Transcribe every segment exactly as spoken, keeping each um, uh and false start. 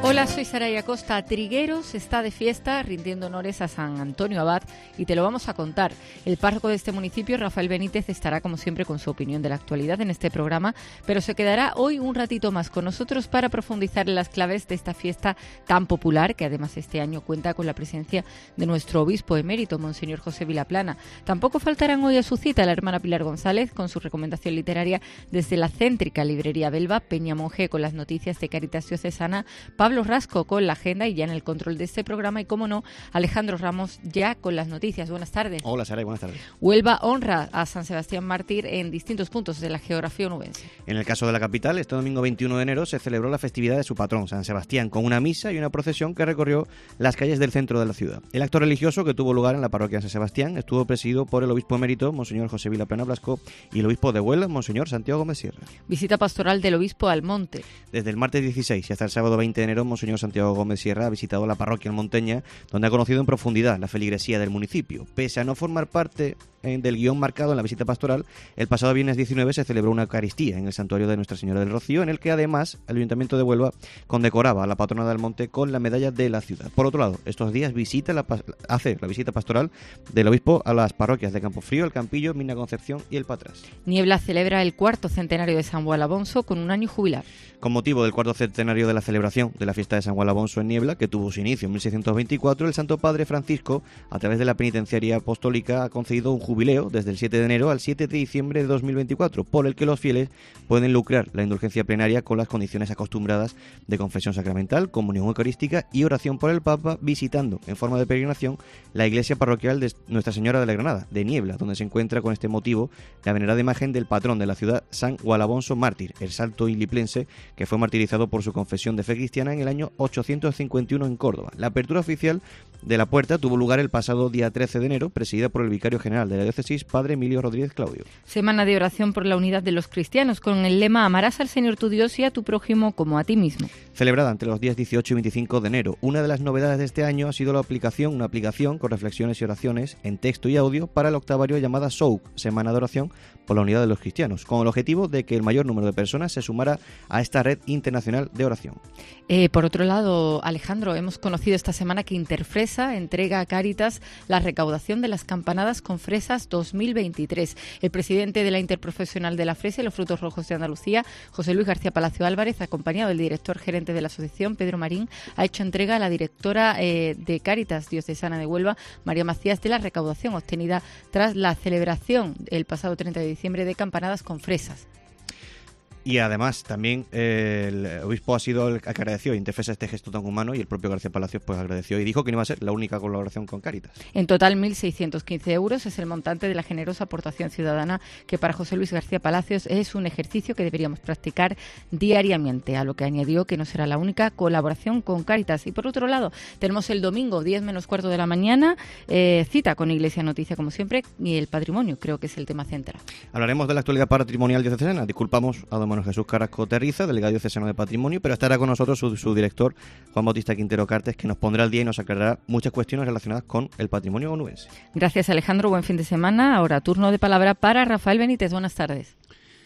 Hola, soy Saraya Costa. Trigueros está de fiesta rindiendo honores a San Antonio Abad y te lo vamos a contar. El párroco de este municipio, Rafael Benítez, estará como siempre con su opinión de la actualidad en este programa, pero se quedará hoy un ratito más con nosotros para profundizar en las claves de esta fiesta tan popular, que además este año cuenta con la presencia de nuestro obispo emérito, Monseñor José Vilaplana. Tampoco faltarán hoy a su cita la hermana Pilar González con su recomendación literaria desde la céntrica librería Belva, Peña Monje con las noticias de Cáritas Diocesana, Pablo Rasco con la agenda y ya en el control de este programa y, como no, Alejandro Ramos ya con las noticias. Buenas tardes. Hola, Sara, buenas tardes. Huelva honra a San Sebastián Mártir en distintos puntos de la geografía onubense. En el caso de la capital, este domingo veintiuno de enero se celebró la festividad de su patrón, San Sebastián, con una misa y una procesión que recorrió las calles del centro de la ciudad. El acto religioso que tuvo lugar en la parroquia de San Sebastián estuvo presidido por el obispo emérito, Monseñor José Vilaplana Blasco, y el obispo de Huelva, Monseñor Santiago Gómez Sierra. Visita pastoral del obispo al monte. Desde el martes dieciséis y hasta el sábado veinte de enero, Monseñor Santiago Gómez Sierra ha visitado la parroquia almonteña, donde ha conocido en profundidad la feligresía del municipio. Pese a no formar parte eh, del guión marcado en la visita pastoral, el pasado viernes diecinueve se celebró una Eucaristía en el santuario de Nuestra Señora del Rocío, en el que además el Ayuntamiento de Huelva condecoraba a la patrona del monte con la medalla de la ciudad. Por otro lado, estos días visita la, hace la visita pastoral del obispo a las parroquias de Campofrío, El Campillo, Mina Concepción y El Patras. Niebla celebra el cuarto centenario de San Gualabonso con un año jubilar. Con motivo del cuarto centenario de la celebración de la fiesta de San Gualabonso en Niebla, que tuvo su inicio en mil seiscientos veinticuatro, el Santo Padre Francisco, a través de la Penitenciaría Apostólica, ha concedido un jubileo desde el siete de enero al siete de diciembre de dos mil veinticuatro, por el que los fieles pueden lucrar la indulgencia plenaria con las condiciones acostumbradas de confesión sacramental, comunión eucarística y oración por el Papa, visitando en forma de peregrinación la iglesia parroquial de Nuestra Señora de la Granada, de Niebla, donde se encuentra con este motivo la venerada imagen del patrón de la ciudad, San Gualabonso Mártir, el santo iliplense, que fue martirizado por su confesión de fe cristiana en el año ochocientos cincuenta y uno en Córdoba. La apertura oficial de la puerta tuvo lugar el pasado día trece de enero, presidida por el vicario general de la diócesis, padre Emilio Rodríguez Claudio. Semana de oración por la unidad de los cristianos, con el lema Amarás al Señor tu Dios y a tu prójimo como a ti mismo. Celebrada entre los días dieciocho y veinticinco de enero. Una de las novedades de este año ha sido la aplicación, una aplicación con reflexiones y oraciones en texto y audio para el octavario llamada S O U C, Semana de Oración por la Unidad de los Cristianos, con el objetivo de que el mayor número de personas se sumara a esta red internacional de oración. Eh, por otro lado, Alejandro, hemos conocido esta semana que Interfresa entrega a Cáritas la recaudación de las campanadas con fresas dos mil veintitrés. El presidente de la Interprofesional de la Fresa y los Frutos Rojos de Andalucía, José Luis García Palacio Álvarez, acompañado del director gerente de la asociación, Pedro Marín, ha hecho entrega a la directora eh, de Cáritas Diocesana de Huelva, María Macías, de la recaudación obtenida tras la celebración el pasado treinta de diciembre de campanadas con fresas. Y además también eh, el obispo ha sido el que agradeció Interfresa este gesto tan humano, y el propio García Palacios pues agradeció y dijo que no iba a ser la única colaboración con Cáritas. En total, mil seiscientos quince euros es el montante de la generosa aportación ciudadana, que para José Luis García Palacios es un ejercicio que deberíamos practicar diariamente, a lo que añadió que no será la única colaboración con Cáritas. Y por otro lado, tenemos el domingo, diez menos cuarto de la mañana, eh, cita con Iglesia Noticia, como siempre, y el patrimonio, creo que es el tema central. Hablaremos de la actualidad patrimonial diocesana. Disculpamos a don Bueno, Jesús Carrasco Terriza, delegado diocesano de Patrimonio, pero estará con nosotros su, su director, Juan Bautista Quintero Cartes, que nos pondrá al día y nos aclarará muchas cuestiones relacionadas con el patrimonio onubense. Gracias, Alejandro. Buen fin de semana. Ahora turno de palabra para Rafael Benítez. Buenas tardes.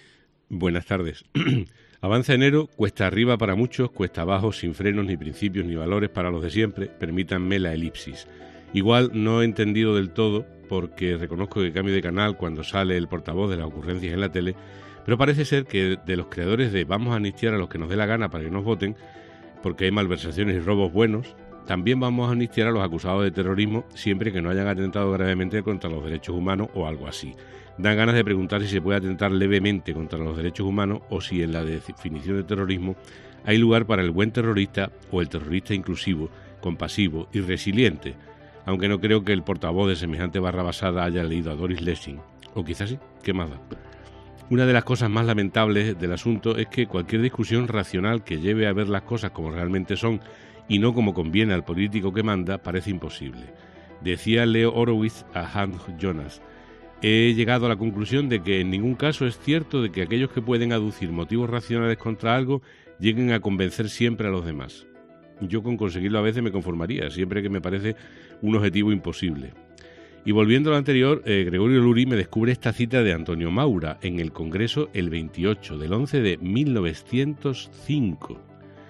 Buenas tardes. Avanza enero, cuesta arriba para muchos, cuesta abajo, sin frenos, ni principios, ni valores para los de siempre. Permítanme la elipsis. Igual no he entendido del todo, porque reconozco que cambio de canal cuando sale el portavoz de las ocurrencias en la tele, pero parece ser que de los creadores de vamos a amnistiar a los que nos dé la gana para que nos voten, porque hay malversaciones y robos buenos, también vamos a amnistiar a los acusados de terrorismo siempre que no hayan atentado gravemente contra los derechos humanos o algo así. Dan ganas de preguntar si se puede atentar levemente contra los derechos humanos o si en la definición de terrorismo hay lugar para el buen terrorista o el terrorista inclusivo, compasivo y resiliente, aunque no creo que el portavoz de semejante barrabasada haya leído a Doris Lessing. O quizás sí, ¿qué más da? Una de las cosas más lamentables del asunto es que cualquier discusión racional que lleve a ver las cosas como realmente son y no como conviene al político que manda parece imposible. Decía Leo Horowitz a Hans Jonas: he llegado a la conclusión de que en ningún caso es cierto de que aquellos que pueden aducir motivos racionales contra algo lleguen a convencer siempre a los demás. Yo con conseguirlo a veces me conformaría, siempre que me parece un objetivo imposible. Y volviendo a lo anterior, eh, Gregorio Luri me descubre esta cita de Antonio Maura en el Congreso el veintiocho del once de mil novecientos cinco.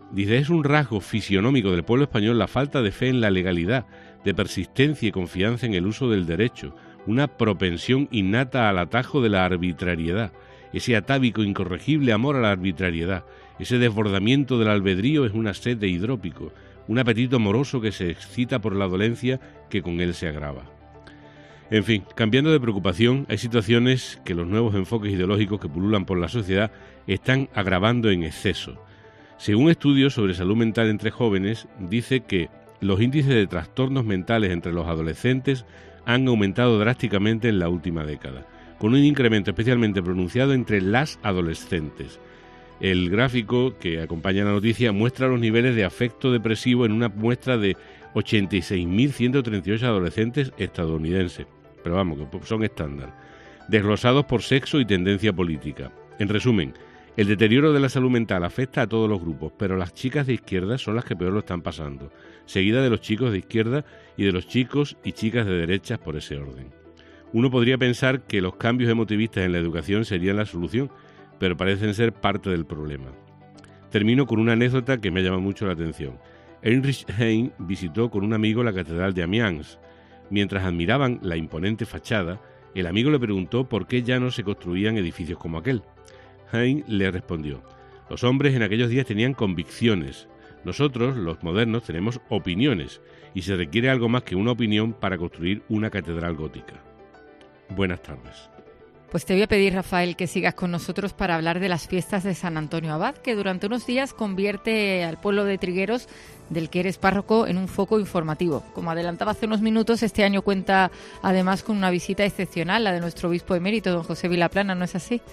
Dice, es un rasgo fisionómico del pueblo español la falta de fe en la legalidad, de persistencia y confianza en el uso del derecho, una propensión innata al atajo de la arbitrariedad, ese atávico incorregible amor a la arbitrariedad, ese desbordamiento del albedrío es una sed de hidrópico, un apetito moroso que se excita por la dolencia que con él se agrava. En fin, cambiando de preocupación, hay situaciones que los nuevos enfoques ideológicos que pululan por la sociedad están agravando en exceso. Según estudios sobre salud mental entre jóvenes, dice que los índices de trastornos mentales entre los adolescentes han aumentado drásticamente en la última década, con un incremento especialmente pronunciado entre las adolescentes. El gráfico que acompaña la noticia muestra los niveles de afecto depresivo en una muestra de ochenta y seis mil ciento treinta y ocho adolescentes estadounidenses, pero vamos, que son estándar, desglosados por sexo y tendencia política. En resumen, el deterioro de la salud mental afecta a todos los grupos, pero las chicas de izquierda son las que peor lo están pasando, seguida de los chicos de izquierda y de los chicos y chicas de derechas por ese orden. Uno podría pensar que los cambios emotivistas en la educación serían la solución, pero parecen ser parte del problema. Termino con una anécdota que me llama mucho la atención. Heinrich Heine visitó con un amigo la catedral de Amiens. Mientras admiraban la imponente fachada, el amigo le preguntó por qué ya no se construían edificios como aquel. Heine le respondió, los hombres en aquellos días tenían convicciones, nosotros, los modernos, tenemos opiniones, y se requiere algo más que una opinión para construir una catedral gótica. Buenas tardes. Pues te voy a pedir, Rafael, que sigas con nosotros para hablar de las fiestas de San Antonio Abad, que durante unos días convierte al pueblo de Trigueros, del que eres párroco, en un foco informativo. Como adelantaba hace unos minutos, este año cuenta además con una visita excepcional, la de nuestro obispo emérito, don José Vilaplana, ¿no es así?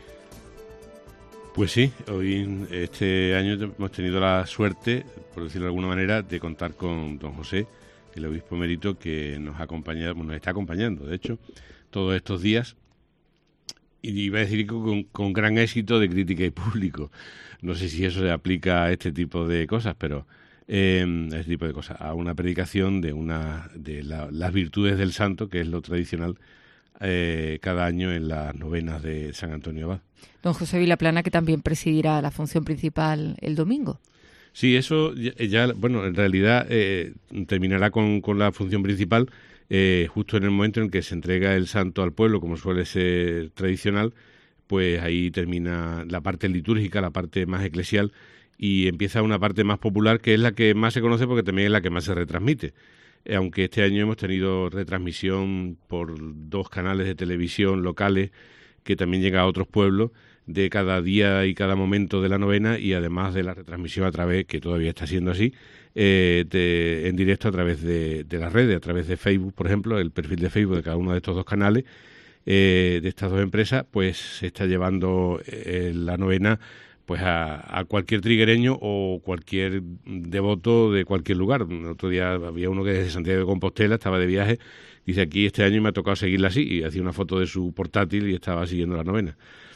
Pues sí, hoy este año hemos tenido la suerte, por decirlo de alguna manera, de contar con don José, el obispo emérito, que nos acompaña, nos está acompañando, de hecho, todos estos días. Y iba a decir con, con gran éxito de crítica y público. No sé si eso se aplica a este tipo de cosas, pero eh, a este tipo de cosas, a una predicación de una de la, las virtudes del santo, que es lo tradicional eh, cada año en las novenas de San Antonio Abad. Don José Vilaplana, que también presidirá la función principal el domingo. Sí, eso ya, ya bueno, en realidad eh, terminará con, con la función principal. Eh, justo en el momento en que se entrega el santo al pueblo, como suele ser tradicional, pues ahí termina la parte litúrgica, la parte más eclesial, y empieza una parte más popular, que es la que más se conoce porque también es la que más se retransmite. Eh, aunque este año hemos tenido retransmisión por dos canales de televisión locales, que también llega a otros pueblos, de cada día y cada momento de la novena, y además de la retransmisión a través, que todavía está siendo así, eh, de, en directo a través de, de las redes, a través de Facebook, por ejemplo, el perfil de Facebook de cada uno de estos dos canales, eh, de estas dos empresas, pues se está llevando eh, la novena pues a, a cualquier triguereño o cualquier devoto de cualquier lugar. El otro día había uno que desde Santiago de Compostela estaba de viaje, dice, aquí este año me ha tocado seguirla así, y hacía una foto de su portátil y estaba siguiendo la novena.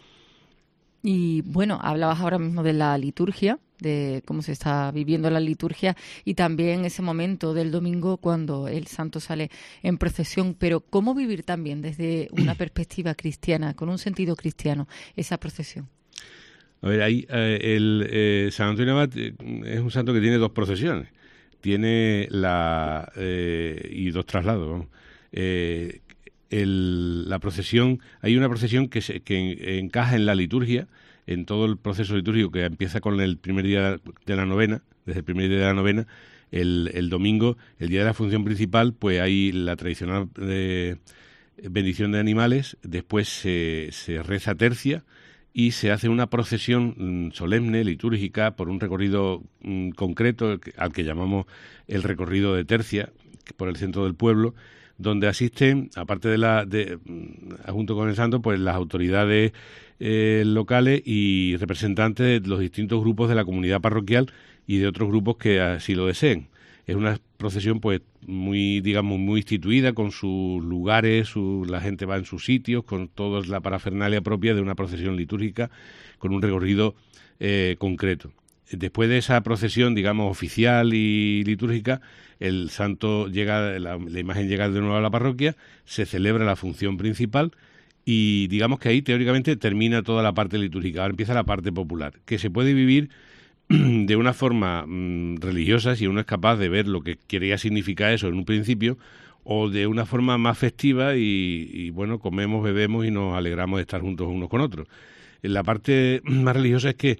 Y bueno, hablabas ahora mismo de la liturgia, de cómo se está viviendo la liturgia, y también ese momento del domingo cuando el santo sale en procesión, pero ¿cómo vivir también desde una perspectiva cristiana, con un sentido cristiano, esa procesión? A ver, ahí eh, el eh, San Antonio Abad eh, es un santo que tiene dos procesiones, tiene la eh, y dos traslados, vamos. Eh, el, la procesión, hay una procesión que, se, que encaja en la liturgia, en todo el proceso litúrgico, que empieza con el primer día de la novena, desde el primer día de la novena, el, el domingo, el día de la función principal, pues hay la tradicional eh, bendición de animales, después se, se reza tercia y se hace una procesión mm, solemne, litúrgica, por un recorrido mm, concreto, al que llamamos el recorrido de tercia, por el centro del pueblo, donde asisten, aparte de la, de, junto con el santo, pues las autoridades eh, locales y representantes de los distintos grupos de la comunidad parroquial y de otros grupos que así lo deseen. Es una procesión, pues, muy, digamos, muy instituida, con sus lugares, su, la gente va en sus sitios, con toda la parafernalia propia de una procesión litúrgica, con un recorrido eh, concreto. Después de esa procesión, digamos, oficial y litúrgica, el santo llega, la, la imagen llega de nuevo a la parroquia, se celebra la función principal y digamos que ahí teóricamente termina toda la parte litúrgica. Ahora empieza la parte popular, que se puede vivir de una forma mmm, religiosa, si uno es capaz de ver lo que quería significar eso en un principio, o de una forma más festiva y, y bueno, comemos, bebemos y nos alegramos de estar juntos unos con otros. En la parte más religiosa es que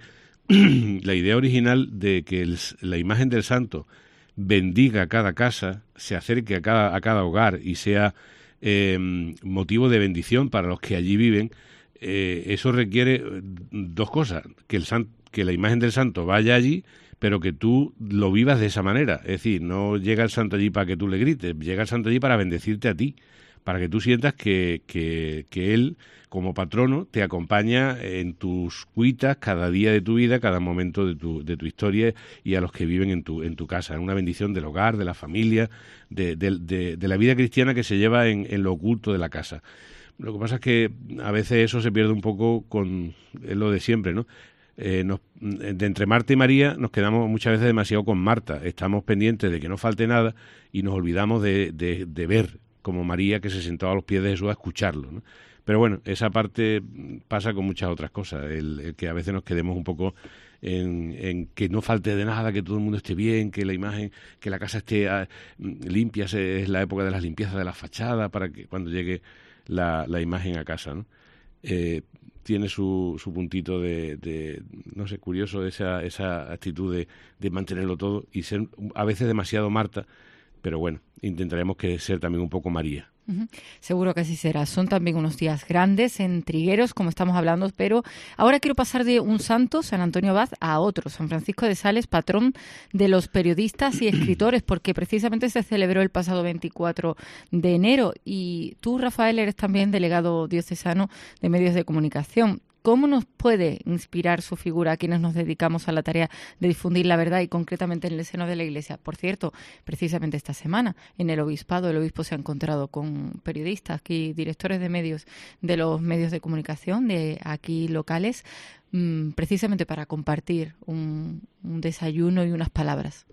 la idea original de que el, la imagen del santo bendiga cada casa, se acerque a cada, a cada hogar y sea eh, motivo de bendición para los que allí viven, eh, eso requiere dos cosas: que el san, que la imagen del santo vaya allí, pero que tú lo vivas de esa manera. Es decir, no llega el santo allí para que tú le grites, llega el santo allí para bendecirte a ti, para que tú sientas que, que, que él, como patrono, te acompaña en tus cuitas cada día de tu vida, cada momento de tu, de tu historia, y a los que viven en tu, en tu casa. Es una bendición del hogar, de la familia, de, de, de, de la vida cristiana que se lleva en, en lo oculto de la casa. Lo que pasa es que a veces eso se pierde un poco con lo de siempre, ¿no? Eh, nos, de entre Marta y María nos quedamos muchas veces demasiado con Marta. Estamos pendientes de que no falte nada y nos olvidamos de, de, de ver, como María, que se sentaba a los pies de Jesús a escucharlo, ¿no? Pero bueno, esa parte pasa con muchas otras cosas, el, el que a veces nos quedemos un poco en, en que no falte de nada, que todo el mundo esté bien, que la imagen, que la casa esté uh, limpia, es la época de las limpiezas de la fachada para que cuando llegue la, la imagen a casa, ¿no? Eh, tiene su, su puntito de, de, no sé, curioso esa, esa actitud de, de mantenerlo todo y ser a veces demasiado Marta, pero bueno, intentaremos que ser también un poco María. Uh-huh. Seguro que así será. Son también unos días grandes en Trigueros, como estamos hablando, pero ahora quiero pasar de un santo, San Antonio Abad, a otro, San Francisco de Sales, patrón de los periodistas y escritores, porque precisamente se celebró el pasado veinticuatro de enero. Y tú, Rafael, eres también delegado diocesano de medios de comunicación. ¿Cómo nos puede inspirar su figura a quienes nos dedicamos a la tarea de difundir la verdad y concretamente en el seno de la Iglesia? Por cierto, precisamente esta semana en el Obispado, el obispo se ha encontrado con periodistas y directores de medios de los medios de comunicación de aquí locales, mmm, precisamente para compartir un, un desayuno y unas palabras.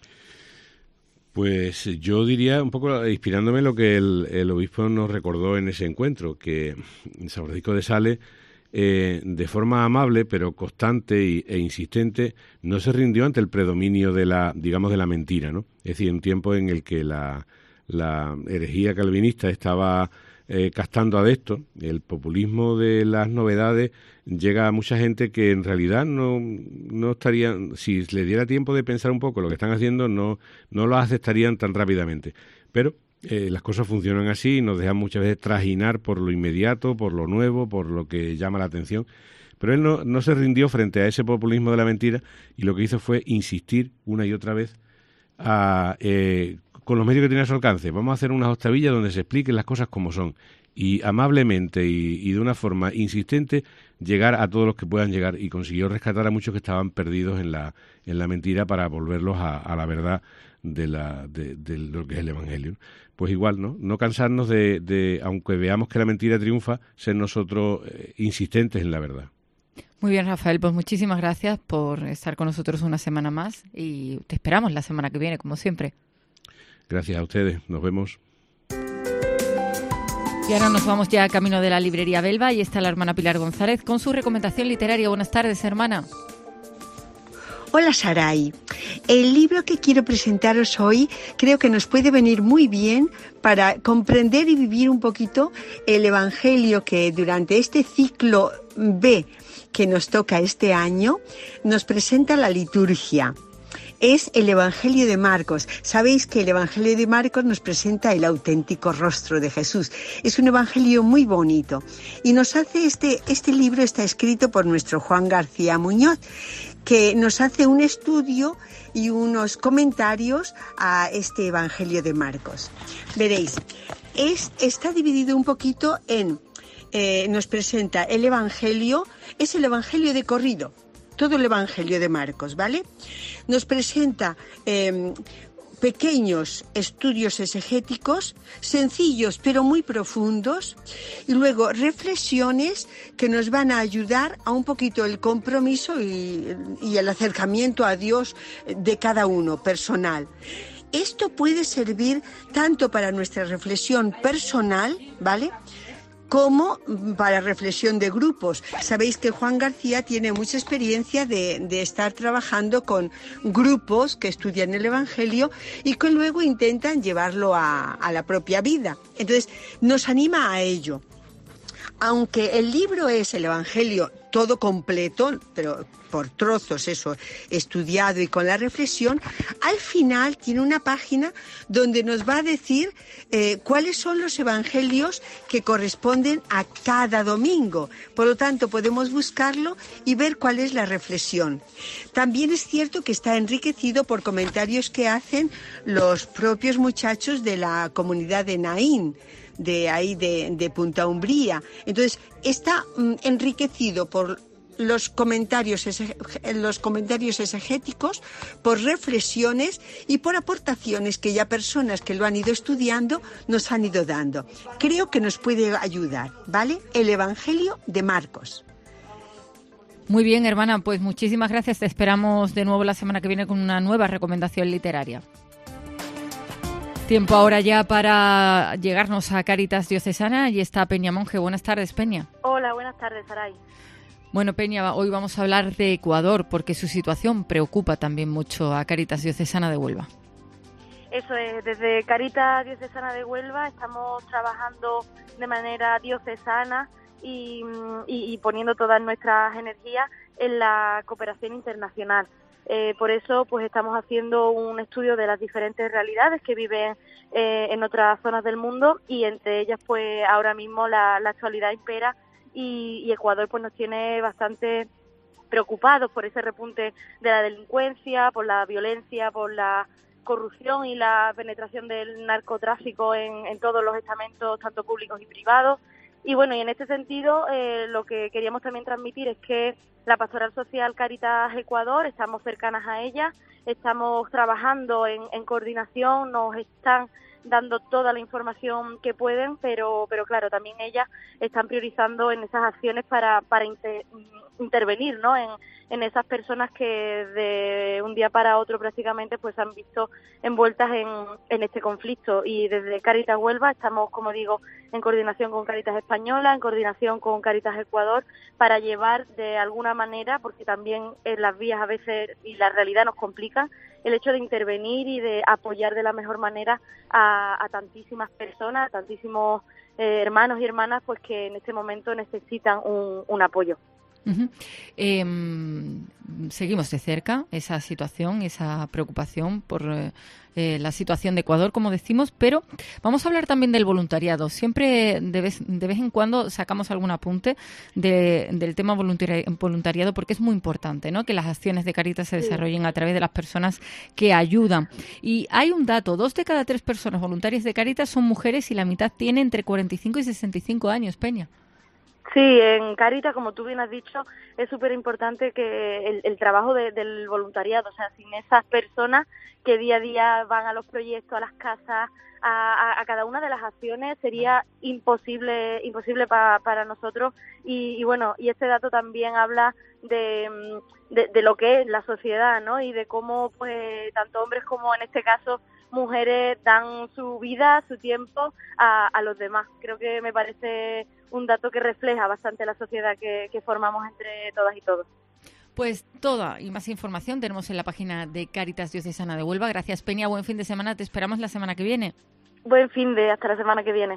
Pues yo diría, un poco inspirándome en lo que el, el obispo nos recordó en ese encuentro, que San Francisco de Sales, Eh, de forma amable pero constante y, e insistente, no se rindió ante el predominio de la, digamos, de la mentira, ¿no? Es decir, un tiempo en el que la, la herejía calvinista estaba eh, castando adeptos, el populismo de las novedades llega a mucha gente que en realidad no, no estarían, si le diera tiempo de pensar un poco lo que están haciendo, no, no lo aceptarían tan rápidamente. Pero Eh, las cosas funcionan así y nos dejan muchas veces trajinar por lo inmediato, por lo nuevo, por lo que llama la atención. Pero él no, no se rindió frente a ese populismo de la mentira y lo que hizo fue insistir una y otra vez a, eh, con los medios que tiene a su alcance. Vamos a hacer unas octavillas donde se expliquen las cosas como son y amablemente y, y de una forma insistente llegar a todos los que puedan llegar, y consiguió rescatar a muchos que estaban perdidos en la, en la mentira para volverlos a, a la verdad de, la, de, de lo que es el Evangelio. Pues igual, ¿no? No cansarnos de, de, aunque veamos que la mentira triunfa, ser nosotros eh, insistentes en la verdad. Muy bien, Rafael, pues muchísimas gracias por estar con nosotros una semana más y te esperamos la semana que viene, como siempre. Gracias a ustedes, nos vemos. Y ahora nos vamos ya a camino de la librería Belva y está la hermana Pilar González con su recomendación literaria. Buenas tardes, hermana. Hola, Saray. El libro que quiero presentaros hoy creo que nos puede venir muy bien para comprender y vivir un poquito el Evangelio que durante este ciclo B que nos toca este año nos presenta la liturgia. Es el Evangelio de Marcos. Sabéis que el Evangelio de Marcos nos presenta el auténtico rostro de Jesús. Es un evangelio muy bonito. Y nos hace este, este libro está escrito por nuestro Juan García Muñoz, que nos hace un estudio y unos comentarios a este Evangelio de Marcos. Veréis, es, está dividido un poquito en, eh, nos presenta el Evangelio, es el Evangelio de corrido, todo el Evangelio de Marcos, ¿vale? Nos presenta eh, pequeños estudios exegéticos, sencillos pero muy profundos, y luego reflexiones que nos van a ayudar a un poquito el compromiso y, y el acercamiento a Dios de cada uno, personal. Esto puede servir tanto para nuestra reflexión personal, ¿vale?, como para reflexión de grupos. Sabéis que Juan García tiene mucha experiencia de, de estar trabajando con grupos que estudian el Evangelio y que luego intentan llevarlo a, a la propia vida. Entonces, nos anima a ello. Aunque el libro es el Evangelio todo completo, pero por trozos, eso, estudiado y con la reflexión, al final tiene una página donde nos va a decir eh, cuáles son los evangelios que corresponden a cada domingo. Por lo tanto, podemos buscarlo y ver cuál es la reflexión. También es cierto que está enriquecido por comentarios que hacen los propios muchachos de la comunidad de Naín, de ahí de, de Punta Umbría. Entonces, está mm, enriquecido por los comentarios, los comentarios exegéticos, por reflexiones y por aportaciones que ya personas que lo han ido estudiando nos han ido dando. Creo que nos puede ayudar, ¿vale? El Evangelio de Marcos. Muy bien, hermana, pues muchísimas gracias. Te esperamos de nuevo la semana que viene con una nueva recomendación literaria. Tiempo ahora ya para llegarnos a Cáritas Diocesana. Y está Peña Monge. Buenas tardes, Peña. Hola, buenas tardes, Saray. Bueno, Peña, hoy vamos a hablar de Ecuador porque su situación preocupa también mucho a Cáritas Diocesana de Huelva. Eso es, desde Cáritas Diocesana de Huelva estamos trabajando de manera diocesana y, y, y poniendo todas nuestras energías en la cooperación internacional. Eh, por eso pues estamos haciendo un estudio de las diferentes realidades que viven eh, en otras zonas del mundo y entre ellas pues ahora mismo la, la actualidad impera y, y Ecuador pues nos tiene bastante preocupados por ese repunte de la delincuencia, por la violencia, por la corrupción y la penetración del narcotráfico en, en todos los estamentos, tanto públicos y privados. Y bueno, y en este sentido, eh, lo que queríamos también transmitir es que la Pastoral Social Cáritas Ecuador, estamos cercanas a ella, estamos trabajando en, en coordinación, nos están dando toda la información que pueden, pero pero claro, también ellas están priorizando en esas acciones para para inter, intervenir, ¿no? En, en esas personas que de un día para otro prácticamente pues han visto envueltas en, en este conflicto. Y desde Cáritas Huelva estamos, como digo, en coordinación con Cáritas Española, en coordinación con Cáritas Ecuador, para llevar de alguna manera, porque también en las vías a veces y la realidad nos complica, el hecho de intervenir y de apoyar de la mejor manera a, a tantísimas personas, a tantísimos eh, hermanos y hermanas pues que en este momento necesitan un, un apoyo. Uh-huh. Eh, seguimos de cerca esa situación, esa preocupación por eh, la situación de Ecuador, como decimos, pero vamos a hablar también del voluntariado. Siempre de vez, de vez en cuando sacamos algún apunte de, del tema voluntari- voluntariado porque es muy importante, ¿no? Que las acciones de Cáritas se desarrollen a través de las personas que ayudan. Y hay un dato, dos de cada tres personas voluntarias de Cáritas son mujeres y la mitad tiene entre cuarenta y cinco y sesenta y cinco años, Peña. Sí, en Cáritas, como tú bien has dicho, es súper importante que el, el trabajo de, del voluntariado, o sea, sin esas personas que día a día van a los proyectos, a las casas, a, a, a cada una de las acciones, sería imposible imposible pa, para nosotros. Y, y bueno, y este dato también habla de, de, de lo que es la sociedad, ¿no? Y de cómo, pues, tanto hombres como en este caso mujeres dan su vida, su tiempo a, a los demás. Creo que me parece un dato que refleja bastante la sociedad que, que formamos entre todas y todos. Pues toda y más información tenemos en la página de Cáritas Diocesana de Huelva. Gracias, Peña. Buen fin de semana. Te esperamos la semana que viene. Buen fin de hasta la semana que viene.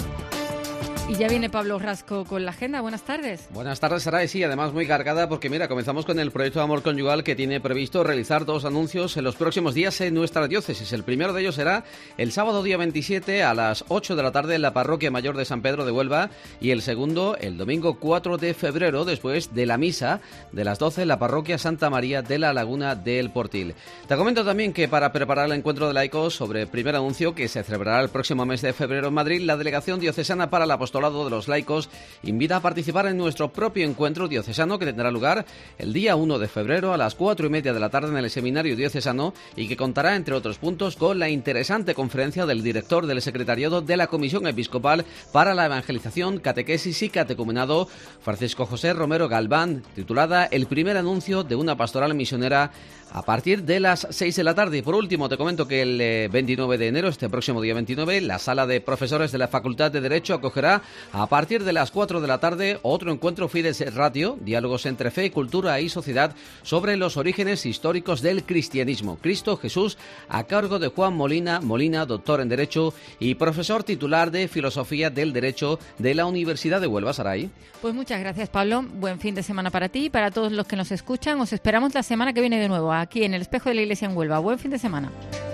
Y ya viene Pablo Rasco con la agenda. Buenas tardes. Buenas tardes, Saray. Sí, además muy cargada porque, mira, comenzamos con el proyecto de Amor Conyugal que tiene previsto realizar dos anuncios en los próximos días en nuestra diócesis. El primero de ellos será el sábado día veintisiete a las ocho de la tarde en la Parroquia Mayor de San Pedro de Huelva y el segundo el domingo cuatro de febrero después de la misa de las doce en la Parroquia Santa María de la Laguna del Portil. Te comento también que para preparar el encuentro de laicos sobre el primer anuncio que se celebrará el próximo mes de febrero en Madrid, la Delegación Diocesana para el Apostolado de los Laicos invita a participar en nuestro propio encuentro diocesano que tendrá lugar el día uno de febrero a las cuatro y media de la tarde en el Seminario Diocesano y que contará, entre otros puntos, con la interesante conferencia del director del Secretariado de la Comisión Episcopal para la Evangelización, Catequesis y Catecumenado, Francisco José Romero Galván, titulada El primer anuncio de una pastoral misionera a partir de las seis de la tarde. Y por último, te comento que el eh, veintinueve de enero, este próximo día veintinueve, la sala de profesores de la Facultad de Derecho acogerá a partir de las cuatro de la tarde otro encuentro Fides Ratio, diálogos entre fe, cultura y sociedad sobre los orígenes históricos del cristianismo. Cristo Jesús, a cargo de Juan Molina Molina, doctor en Derecho y profesor titular de Filosofía del Derecho de la Universidad de Huelva. Saray. Pues muchas gracias, Pablo. Buen fin de semana para ti y para todos los que nos escuchan. Os esperamos la semana que viene de nuevo aquí en el Espejo de la Iglesia en Huelva. Buen fin de semana.